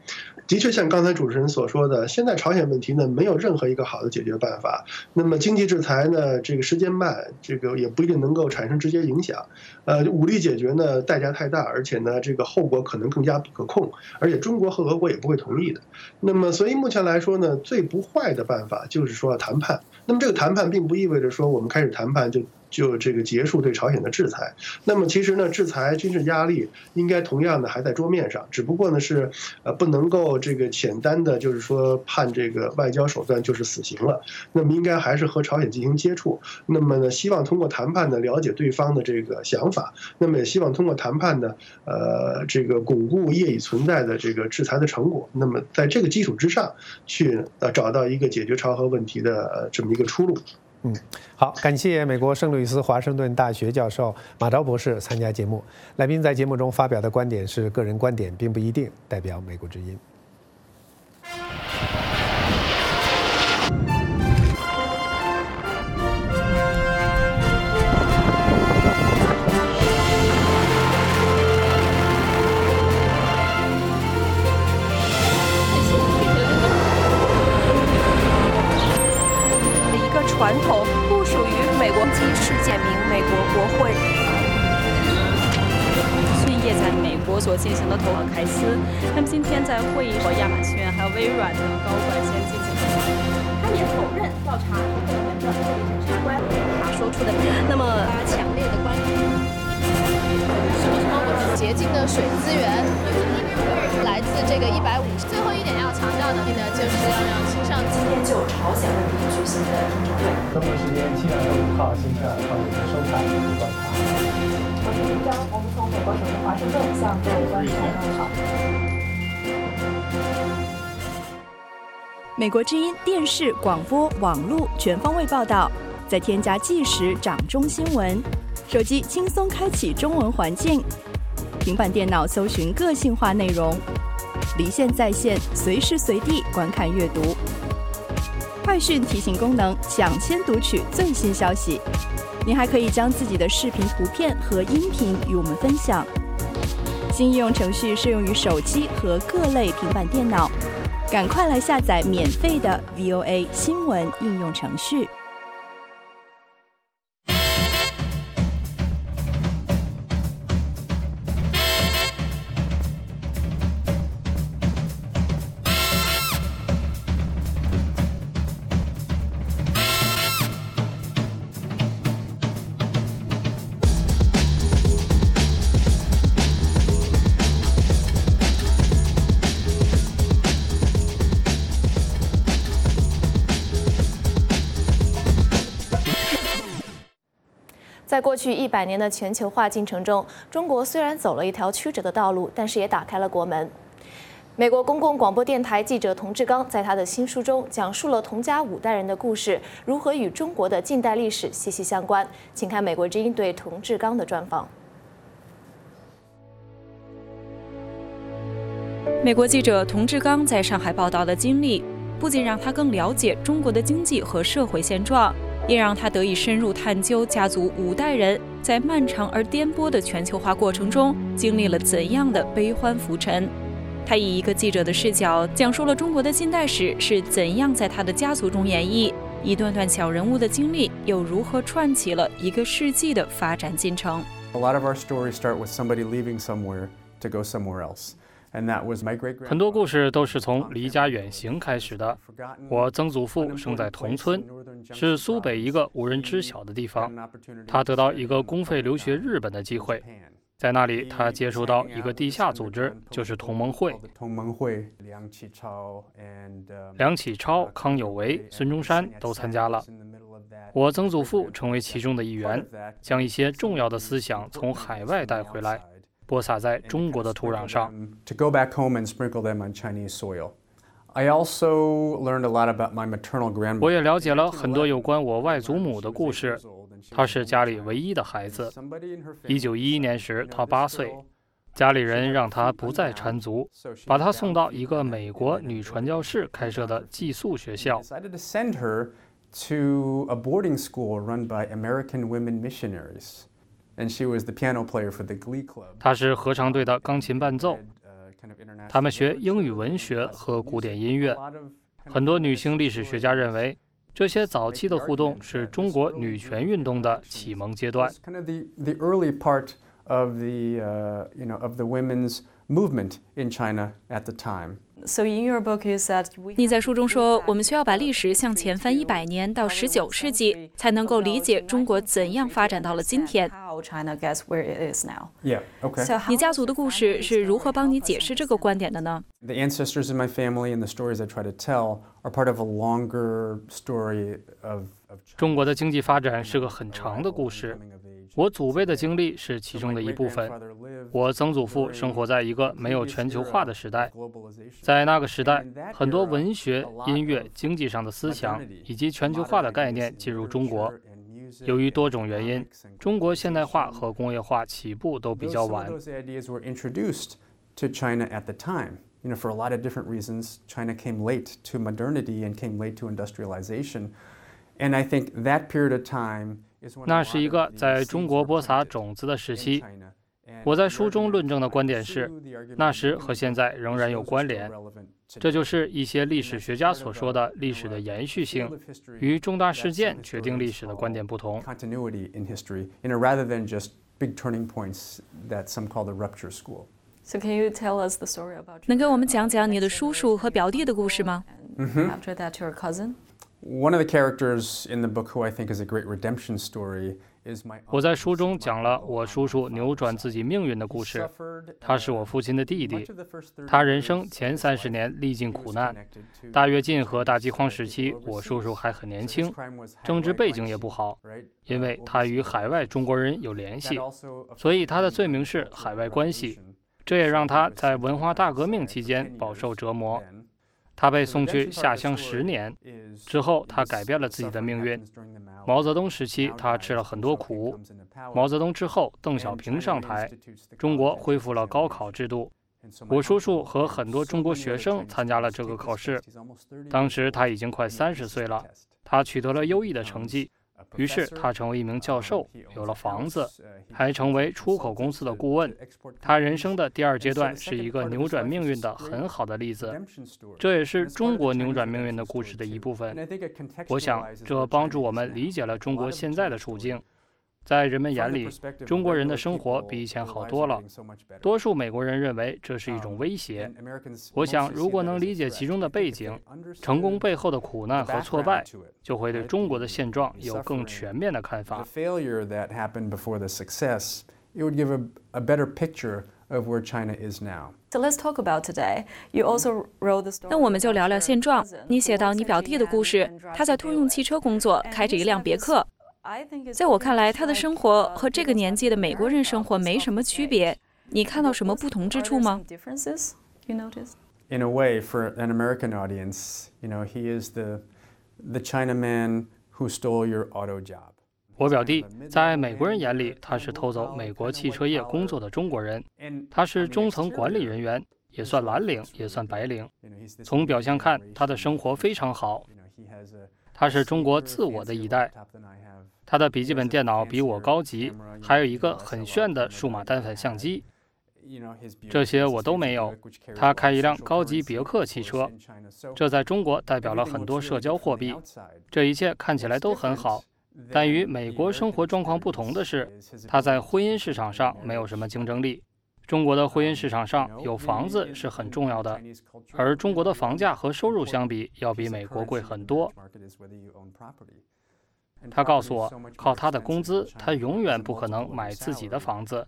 的确像刚才主持人所说的，现在朝鲜问题呢没有任何一个好的解决办法。那么经济制裁呢，这个时间慢，这个也不一定能够产生直接影响。武力解决呢代价太大，而且呢这个后果可能更加不可控，而且中国和俄国也不会同意的。那么所以目前来说呢，最不坏的办法就是说谈判。那么这个谈判并不意味着说我们开始谈判就这个结束对朝鲜的制裁。那么其实呢，制裁军事压力应该同样的还在桌面上，只不过呢是不能够这个简单的就是说判这个外交手段就是死刑了。那么应该还是和朝鲜进行接触。那么呢，希望通过谈判呢了解对方的这个想法。那么也希望通过谈判呢，这个巩固业已存在的这个制裁的成果。那么在这个基础之上，去找到一个解决朝核问题的这么一个出路。 好，感谢美国圣路易斯华盛顿大学教授马昭博士参加节目。来宾在节目中发表的观点是个人观点，并不一定代表美国之音。 传统不属于美国基世界名美国国会。 去夜在美国所进行的投开司，他们今天在会议和亚马逊还有微软的高管先进行。 他也否认调查有可能的检察官他说出的那么强烈的观点。 洁净的水资源来自这个150。最后一点要强调的呢，就是要让新上今天就朝鲜问题举行的听证会。 中国时间7月5号星期二，欢迎收看《观察》。 我是林章，我们从美国首都华盛顿向各位观众问好。 美国之音电视、广播、网络全方位报道，再添加即时掌中新闻，手机轻松开启中文环境，平板电脑搜寻个性化内容，离线在线，随时随地观看阅读。快讯提醒功能，抢先读取最新消息。您还可以将自己的视频、图片和音频与我们分享。新应用程序适用于手机和各类平板电脑，赶快来下载免费的 VOA 新闻应用程序。 在过去100年的全球化进程中，中国虽然走了一条曲折的道路，但是也打开了国门。美国公共广播电台记者童志刚在他的新书中讲述了童家5代人的故事如何与中国的近代历史息息相关。请看美国之音对童志刚的专访。 美国记者童志刚在上海报道的经历，不仅让他更了解中国的经济和社会现状，也让他得以深入探究家族5代人在漫长而颠簸的全球化过程中经历了怎样的悲欢浮沉。他以一个记者的视角讲述了中国的近代史是怎样在他的家族中演绎，一段段小人物的经历又如何串起了一个世纪的发展进程。 A lot of our stories start with somebody leaving somewhere to go somewhere else. 很多故事都是从离家远行开始的。我曾祖父生在同村，是苏北一个无人知晓的地方。他得到一个公费留学日本的机会，在那里他接触到一个地下组织，就是同盟会。梁启超、康有为、孙中山都参加了。我曾祖父成为其中的一员，将一些重要的思想从海外带回来，播撒在中国的土壤上。我也了解了很多有关我外祖母的故事。她是家里唯一的孩子。1911年时，她8岁，家里人让她不再缠足，把她送到一个美国女传教士开设的寄宿学校。 To a boarding school run by American women missionaries.And she was the piano player for the Glee Club. 她是合唱队的钢琴伴奏。 他们学英语文学和古典音乐。很多女性历史学家认为，这些早期的互动是中国女权运动的启蒙阶段。 Of the women's movement in China at the time. So in your book you said 你在书中说，我们需要把历史向前翻100年到19世纪，才能够理解中国怎样发展到了今天。 How China gets where it is now. Yeah, okay. 你家族的故事是如何帮你解释这个观点的呢？ The ancestors in my family and the stories I try to tell are part of a longer story of. 中国的经济发展是个很长的故事。我祖辈的经历是其中的一部分。我曾祖父生活在一个没有全球化的时代，在那个时代，很多文学、音乐、经济上的思想以及全球化的概念进入中国。由于多种原因，中国现代化和工业化起步都比较晚。 For a lot of different reasons, China came late to modernity and came late to industrialization. And I think that period of time is when 那是一个在中国播撒种子的时期。我在书中论证的观点是，那时和现在仍然有关联。这就是一些历史学家所说的历史的延续性与重大事件决定历史的观点不同。 Continuity in history, rather than just big turning points that some call the rupture school. So can you tell us the story about? 能给我们讲讲你的叔叔和表弟的故事吗？ After that, your cousin. One of the characters in the book who I think is a great redemption story is my. 我在书中讲了我叔叔扭转自己命运的故事。他是我父亲的弟弟，他人生前30年历尽苦难。大跃进和大饥荒时期，我叔叔还很年轻，政治背景也不好，因为他与海外中国人有联系，所以他的罪名是海外关系。这也让他在文化大革命期间饱受折磨。他被送去下乡10年，之后他改变了自己的命运。毛泽东时期，他吃了很多苦。毛泽东之后，邓小平上台，中国恢复了高考制度。我叔叔和很多中国学生参加了这个考试。当时他已经快30岁了，他取得了优异的成绩。于是他成为一名教授，有了房子，还成为出口公司的顾问。他人生的第2阶段是一个扭转命运的很好的例子，这也是中国扭转命运的故事的一部分。我想这帮助我们理解了中国现在的处境。在人们眼里，中国人的生活比以前好多了。多数美国人认为这是一种威胁。我想，如果能理解其中的背景、成功背后的苦难和挫败，就会对中国的现状有更全面的看法。 So let's talk about today. You also wrote the story. 那我们就聊聊现状。你写到你表弟的故事，他在通用汽车工作，开着一辆别克。在我看来，他的生活和这个年纪的美国人生活没什么区别。你看到什么不同之处吗？ In a way, for an American audience, he is the Chinaman who stole your auto job. 我表弟在美国人眼里，他是偷走美国汽车业工作的中国人。他是中层管理人员，也算蓝领，也算白领。从表象看，他的生活非常好。他是中国自我的一代。他的笔记本电脑比我高级，还有一个很炫的数码单反相机。这些我都没有。他开一辆高级别克汽车，这在中国代表了很多社交货币。这一切看起来都很好，但与美国生活状况不同的是，他在婚姻市场上没有什么竞争力。中国的婚姻市场上有房子是很重要的，而中国的房价和收入相比要比美国贵很多。他告诉我，靠他的工资，他永远不可能买自己的房子。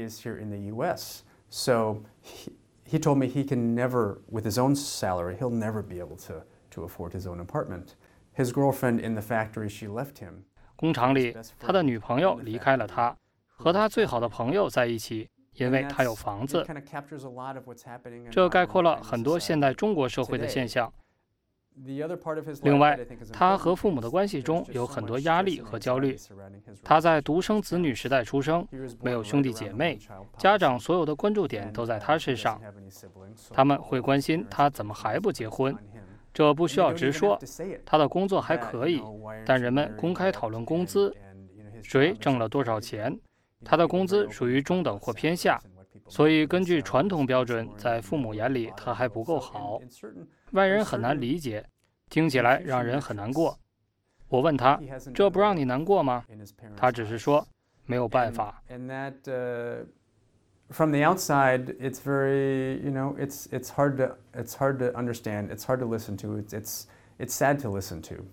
So he told me he can never, with his own salary, he'll never be able to afford his own apartment. His girlfriend in the factory, she left him. 工厂里，他的女朋友离开了他，和他最好的朋友在一起，因为他有房子。这概括了很多现代中国社会的现象。另外，他和父母的关系中有很多压力和焦虑。他在独生子女时代出生，没有兄弟姐妹，家长所有的关注点都在他身上。他们会关心他怎么还不结婚，这不需要直说。他的工作还可以，但人们公开讨论工资，谁挣了多少钱。他的工资属于中等或偏下， 所以根据传统标准，在父母眼里他还不够好，外人很难理解，听起来让人很难过。我问他，这不让你难过吗？他只是说没有办法。 From the outside, it's very, it's hard to understand. It's hard to listen to. It's sad to listen to.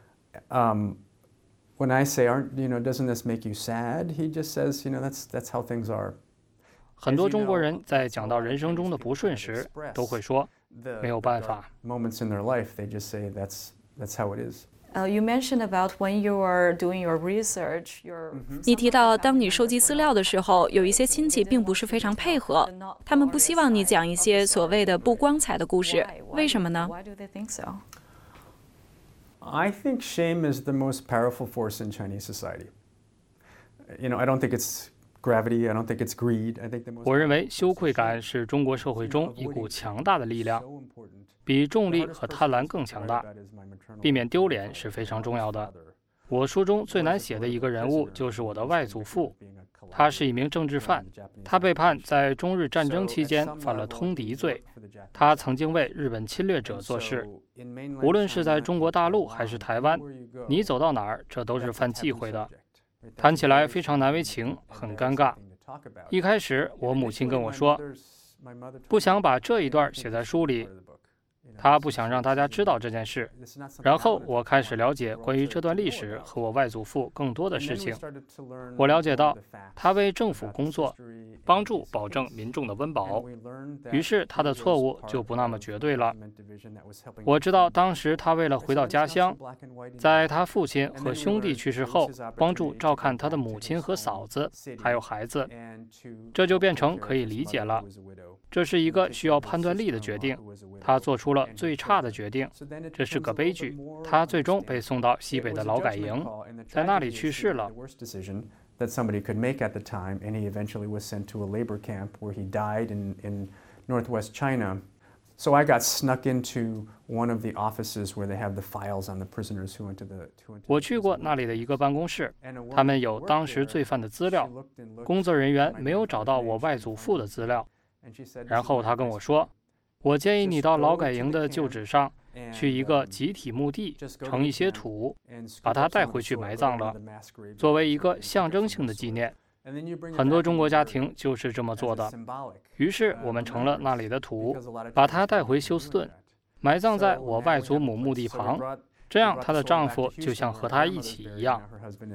When I say, doesn't this make you sad? He just says, that's how things are. 很多中国人在讲到人生中的不顺时，都会说没有办法。 Moments in their life, they just say that's how it is. You mentioned about when you are doing your research, your 你提到，当你收集资料的时候，有一些亲戚并不是非常配合，他们不希望你讲一些所谓的不光彩的故事，为什么呢？ Why do they think so? I think shame is the most powerful force in Chinese society. I don't think it's gravity. I don't think it's greed. I think the most. 我认为羞愧感是中国社会中一股强大的力量，比重力和贪婪更强大。避免丢脸是非常重要的。我书中最难写的一个人物就是我的外祖父，他是一名政治犯，他被判在中日战争期间犯了通敌罪。他曾经为日本侵略者做事，无论是在中国大陆还是台湾，你走到哪儿，这都是犯忌讳的。谈起来非常难为情，很尴尬。一开始，我母亲跟我说，不想把这一段写在书里。他不想让大家知道这件事，然后我开始了解关于这段历史和我外祖父更多的事情。我了解到，他为政府工作，帮助保证民众的温饱，于是他的错误就不那么绝对了。我知道当时他为了回到家乡，在他父亲和兄弟去世后，帮助照看他的母亲和嫂子，还有孩子，这就变成可以理解了。这是一个需要判断力的决定，他做出了最差的决定，这是个悲剧。他最终被送到西北的劳改营，在那里去世了。 That somebody could make at the time, and he eventually was sent to a labor camp where he died in northwest China. So I got snuck into one of the offices where they have the files on the prisoners who went to the. 我去过那里的一个办公室，他们有当时罪犯的资料，工作人员没有找到我外祖父的资料。然后他跟我说，我建议你到劳改营的旧址上去一个集体墓地，盛一些土，把它带回去埋葬了，作为一个象征性的纪念。很多中国家庭就是这么做的。于是我们盛了那里的土，把它带回休斯顿，埋葬在我外祖母墓地旁，这样她的丈夫就像和她一起一样。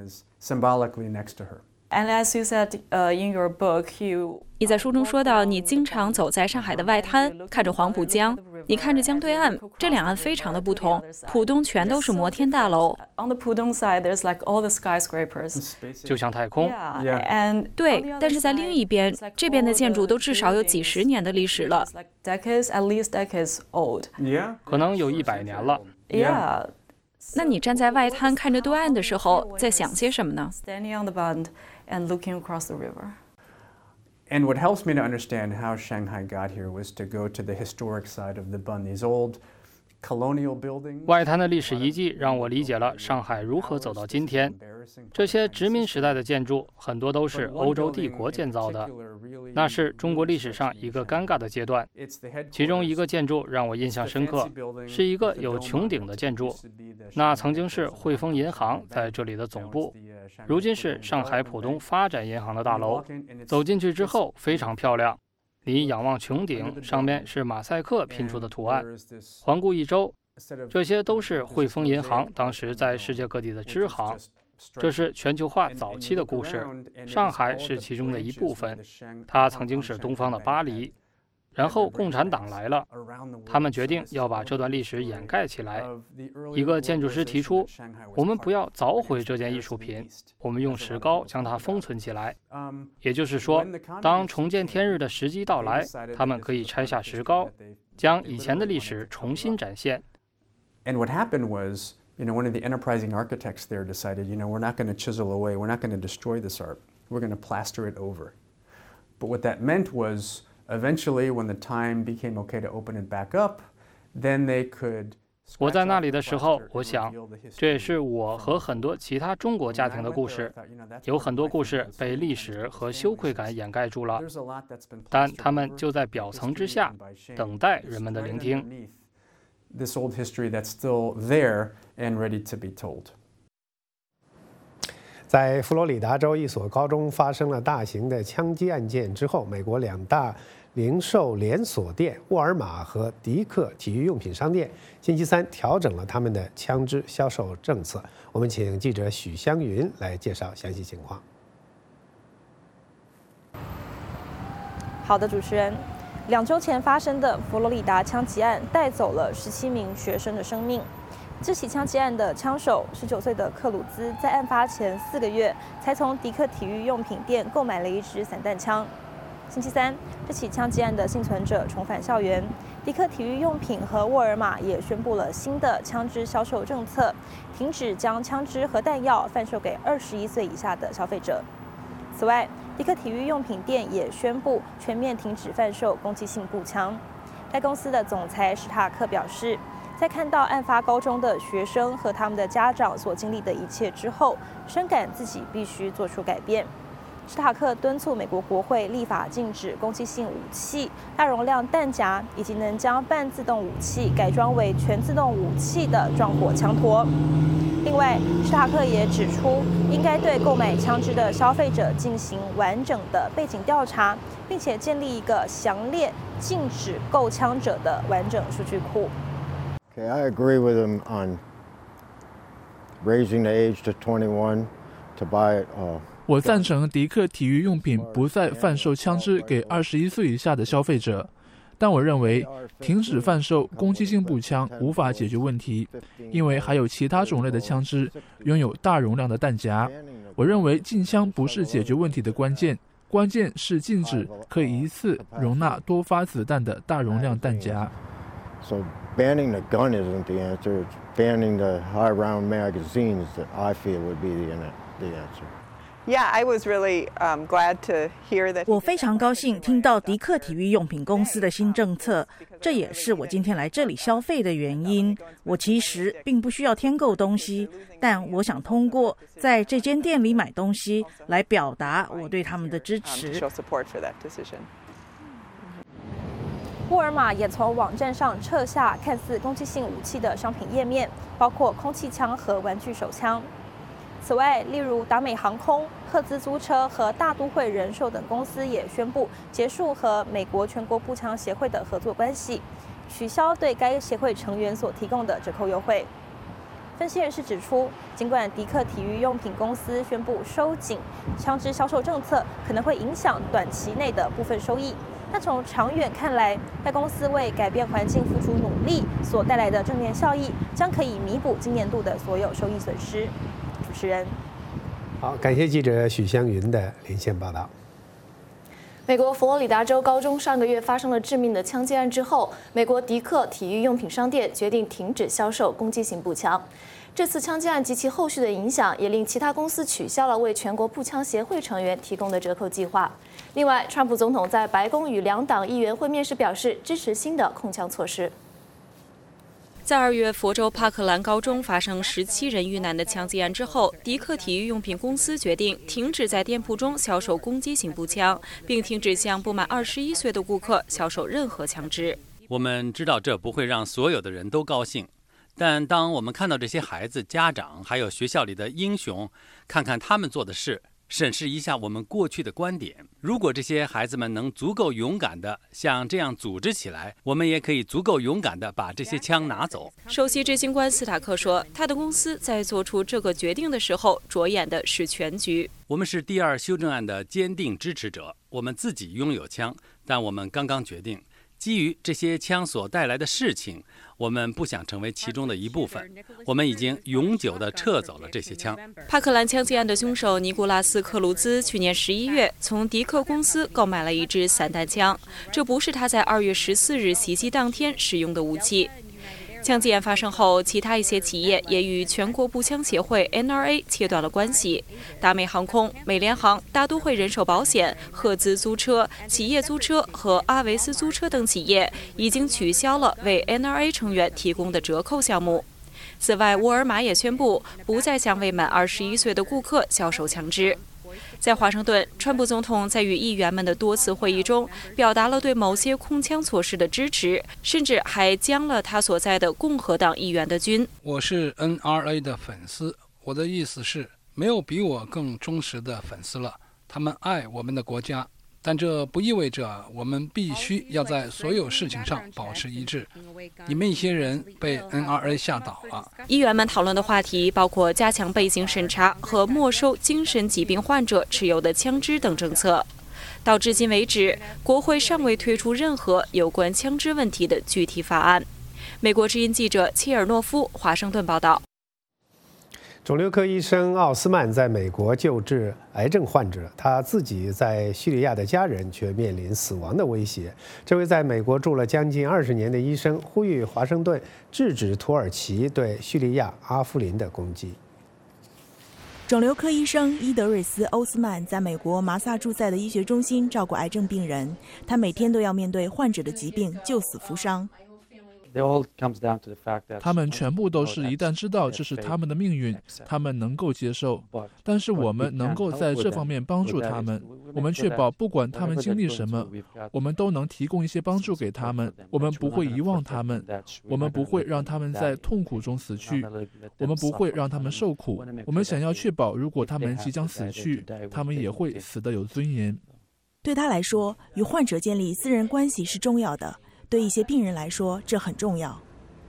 And as you said in your book, 你在书中说到，你经常走在上海的外滩，看着黄浦江，你看着江对岸，这两岸非常的不同。浦东全都是摩天大楼 On the Pudong side, there's like all the skyscrapers. 就像太空。 And 对，但是在另一边，这边的建筑都至少有几十年的历史了。 Decades, at least decades old. 可能有100年了。 Yeah. 那你站在外滩看着对岸的时候，在想些什么呢？ Standing on the bund and looking across the river. And what helps me to understand how Shanghai got here was to go to the historic side of the Bund, these old colonial buildings. 外滩的历史遗迹让我理解了上海如何走到今天。这些殖民时代的建筑很多都是欧洲帝国建造的，那是中国历史上一个尴尬的阶段。其中一个建筑让我印象深刻，是一个有穹顶的建筑，那曾经是汇丰银行在这里的总部，如今是上海浦东发展银行的大楼。走进去之后非常漂亮，你仰望穹顶，上面是马赛克拼出的图案，环顾一周，这些都是汇丰银行当时在世界各地的支行。这是全球化早期的故事，上海是其中的一部分，它曾经是东方的巴黎。然后共产党来了，他们决定要把这段历史掩盖起来。一个建筑师提出，我们不要凿毁这件艺术品，我们用石膏将它封存起来。也就是说，当重见天日的时机到来，他们可以拆下石膏，将以前的历史重新展现。 And what happened was, one of the enterprising architects there decided, we're not going to chisel away, we're not going to destroy this art, we're going to plaster it over. But what that meant was, eventually, when the time became okay to open it back up, then they could 我在那里的时候，我想，这也是我和很多其他中国家庭的故事。有很多故事被历史和羞愧感掩盖住了，但他们就在表层之下，等待人们的聆听。 This old history that's still there and ready to be told. 在佛罗里达州一所高中发生了大型的枪击案件之后，美国2大零售连锁店沃尔玛和迪克体育用品商店星期三调整了他们的枪支销售政策。我们请记者许湘云来介绍详细情况。 好的，主持人。2周前发生的佛罗里达枪击案带走了17名学生的生命。这起枪击案的枪手19岁的克鲁兹，在案发前4个月才从迪克体育用品店购买了一支散弹枪。星期三，这起枪击案的幸存者重返校园。迪克体育用品和沃尔玛也宣布了新的枪支销售政策，停止将枪支和弹药贩售给21岁以下的消费者。此外，迪克体育用品店也宣布全面停止贩售攻击性步枪。该公司的总裁史塔克表示，在看到案发高中的学生和他们的家长所经历的一切之后，深感自己必须做出改变。史塔克敦促美国国会立法禁止攻击性武器、大容量弹夹以及能将半自动武器改装为全自动武器的撞火枪托。另外，史塔克也指出，应该对购买枪支的消费者进行完整的背景调查，并且建立一个详列禁止购枪者的完整数据库。 Okay, I agree with him on raising the age to 21 to buy it. 我赞成迪克体育用品不再贩售枪支给21岁以下的消费者，但我认为停止贩售攻击性步枪无法解决问题，因为还有其他种类的枪支拥有大容量的弹夹。我认为禁枪不是解决问题的关键，关键是禁止可以一次容纳多发子弹的大容量弹夹。 So banning the gun isn't the answer. It's banning the high round magazines that I feel would be the answer. Yeah, I was really glad to hear that. 我非常高兴听到迪克体育用品公司的新政策，这也是我今天来这里消费的原因。我其实并不需要添购东西，但我想通过在这间店里买东西来表达我对他们的支持。 沃尔玛也从网站上撤下看似攻击性武器的商品页面，包括空气枪和玩具手枪。此外，例如达美航空、赫兹租车和大都会人寿等公司也宣布结束和美国全国步枪协会的合作关系，取消对该协会成员所提供的折扣优惠。分析人士指出，尽管迪克体育用品公司宣布收紧枪支销售政策，可能会影响短期内的部分收益，但从长远看来，该公司为改变环境付出努力所带来的正面效益，将可以弥补今年度的所有收益损失。主持人， 好，感谢记者许湘云的连线报道。 美国佛罗里达州高中上个月发生了致命的枪击案之后，美国迪克体育用品商店决定停止销售攻击性步枪。这次枪击案及其后续的影响，也令其他公司取消了为全国步枪协会成员提供的折扣计划。另外，川普总统在白宫与2党议员会面时表示支持新的控枪措施。 在2月佛州帕克兰高中发生17人遇难的枪击案之后，迪克体育用品公司决定停止在店铺中销售攻击性步枪，并停止向不满21岁的顾客销售任何枪支。 我们知道这不会让所有的人都高兴，但当我们看到这些孩子、家长还有学校里的英雄，看看他们做的事，审视一下我们过去的观点，如果这些孩子们能足够勇敢地像这样组织起来，我们也可以足够勇敢地把这些枪拿走。 首席执行官斯塔克说，他的公司在做出这个决定的时候，着眼的是全局。 我们是第2修正案的坚定支持者，我们自己拥有枪，但我们刚刚决定，基于这些枪所带来的事情，我们不想成为其中的一部分。我们已经永久地撤走了这些枪。 帕克兰枪击案的凶手尼古拉斯·克鲁兹去年11月从迪克公司购买了一支散弹枪，这不是他在2月14日袭击当天使用的武器。 枪击案发生后，其他一些企业也与全国步枪协会 NRA 切断了关系。达美航空、美联航、大都会人寿保险、赫兹租车、企业租车和阿维斯租车等企业已经取消了为 NRA 成员提供的折扣项目。此外，沃尔玛也宣布不再向未满21岁的顾客销售枪支。在华盛顿，川普总统在与议员们的多次会议中表达了对某些控枪措施的支持，甚至还将了他所在的共和党议员的军。 我是 NRA 的粉丝，我的意思是，没有比我更忠实的粉丝了。他们爱我们的国家，但这不意味着我们必须要在所有事情上保持一致。你们一些人被 NRA 吓倒了。 议员们讨论的话题包括加强背景审查和没收精神疾病患者持有的枪支等政策。到至今为止，国会尚未推出任何有关枪支问题的具体法案。美国之音记者切尔诺夫华盛顿报道。 肿瘤科医生奥斯曼在美国救治癌症患者，他自己在叙利亚的家人却面临死亡的威胁。这位在美国住了将近20年的医生呼吁华盛顿制止土耳其对叙利亚阿夫林的攻击。 肿瘤科医生伊德瑞斯·欧斯曼在美国麻萨诸塞的医学中心照顾癌症病人，他每天都要面对患者的疾病，救死扶伤。 他们全部都是一旦知道这是他们的命运，他们能够接受。但是我们能够在这方面帮助他们，我们确保不管他们经历什么，我们都能提供一些帮助给他们。我们不会遗忘他们，我们不会让他们在痛苦中死去，我们不会让他们受苦。我们想要确保，如果他们即将死去，他们也会死得有尊严。 对他来说，与患者建立私人关系是重要的。对一些病人来说，这很重要。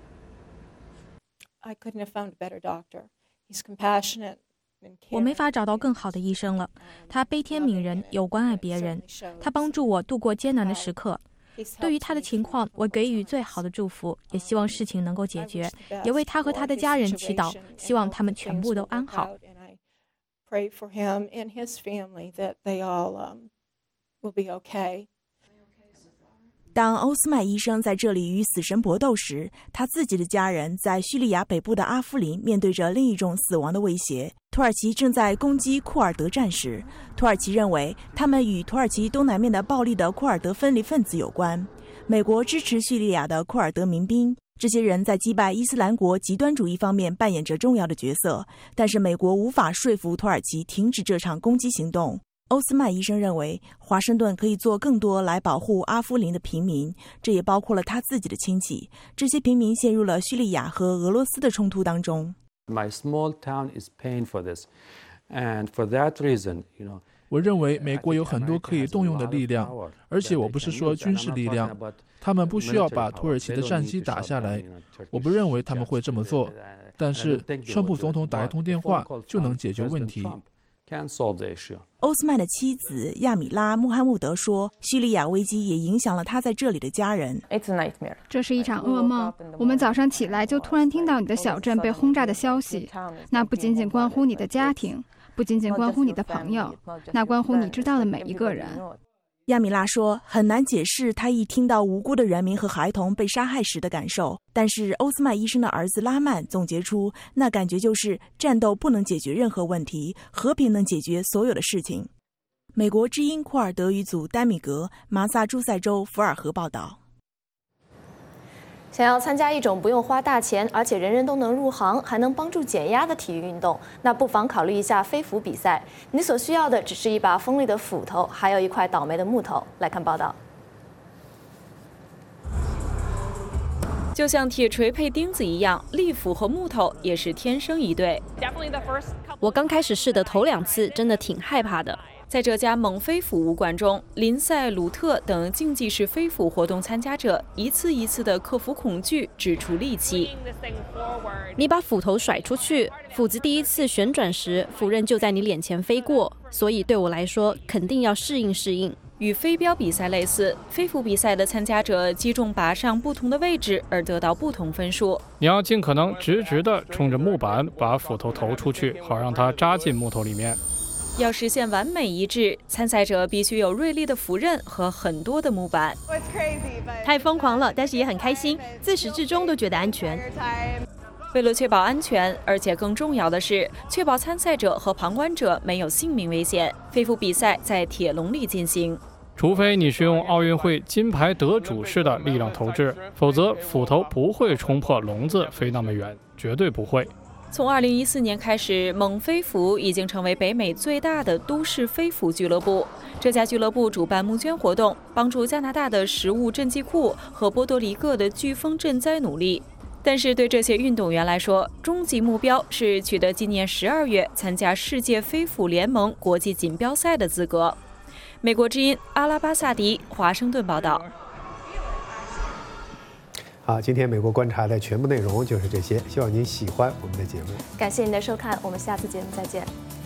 我没法找到更好的医生了。他悲天悯人，有关爱别人，他帮助我度过艰难的时刻。对于他的情况，我给予最好的祝福，也希望事情能够解决，也为他和他的家人祈祷，希望他们全部都安好。 当欧斯曼医生在这里与死神搏斗时，他自己的家人在叙利亚北部的阿夫林面对着另一种死亡的威胁。土耳其正在攻击库尔德战时，土耳其认为他们与土耳其东南面的暴力的库尔德分离分子有关。美国支持叙利亚的库尔德民兵，这些人在击败伊斯兰国极端主义方面扮演着重要的角色，但是美国无法说服土耳其停止这场攻击行动。欧斯曼医生认为，华盛顿可以做更多来保护阿夫林的平民，这也包括了他自己的亲戚。这些平民陷入了叙利亚和俄罗斯的冲突当中。 我认为美国有很多可以动用的力量，而且我不是说军事力量，他们不需要把土耳其的战机打下来。我不认为他们会这么做，但是川普总统打一通电话就能解决问题。 欧斯曼的妻子亚米拉·穆罕默德说，叙利亚危机也影响了他在这里的家人。 这是一场噩梦。我们早上起来就突然听到你的小镇被轰炸的消息，那不仅仅关乎你的家庭，不仅仅关乎你的朋友，那关乎你知道的每一个人。 亚米拉说，很难解释他一听到无辜的人民和孩童被杀害时的感受，但是欧斯曼医生的儿子拉曼总结出，那感觉就是战斗不能解决任何问题，和平能解决所有的事情。美国之音库尔德语组丹米格，麻萨诸塞州福尔河报道。 想要参加一种不用花大钱，而且人人都能入行，还能帮助减压的体育运动，那不妨考虑一下飞斧比赛。你所需要的只是一把锋利的斧头，还有一块倒霉的木头。来看报道。 就像铁锤配钉子一样，利斧和木头也是天生一对。 我刚开始试的头2次，真的挺害怕的。 在这家猛飞斧武馆中，林赛、鲁特等竞技式飞斧活动参加者一次一次地克服恐惧，使出力气。 你把斧头甩出去，斧子第一次旋转时，斧刃就在你脸前飞过，所以对我来说，肯定要适应。 与飞镖比赛类似，飞斧比赛的参加者击中靶上不同的位置而得到不同分数。 你要尽可能直地冲着木板把斧头投出去，好让它扎进木头里面。 要实现完美一致，参赛者必须有锐利的斧刃和很多的木板。 太疯狂了，但是也很开心，自始至终都觉得安全。 为了确保安全，而且更重要的是确保参赛者和旁观者没有性命危险，飞斧比赛在铁笼里进行。 除非你是用奥运会金牌得主式的力量投掷，否则斧头不会冲破笼子飞那么远，绝对不会。 从2014年开始，猛飞斧已经成为北美最大的都市飞斧俱乐部。这家俱乐部主办募捐活动，帮助加拿大的食物赈济库和波多黎各的飓风赈灾努力。但是对这些运动员来说，终极目标是取得今年12月参加世界飞斧联盟国际锦标赛的资格。美国之音阿拉巴萨迪，华盛顿报道。 好，今天美国观察的全部内容就是这些，希望您喜欢我们的节目。 感谢您的收看，我们下次节目再见。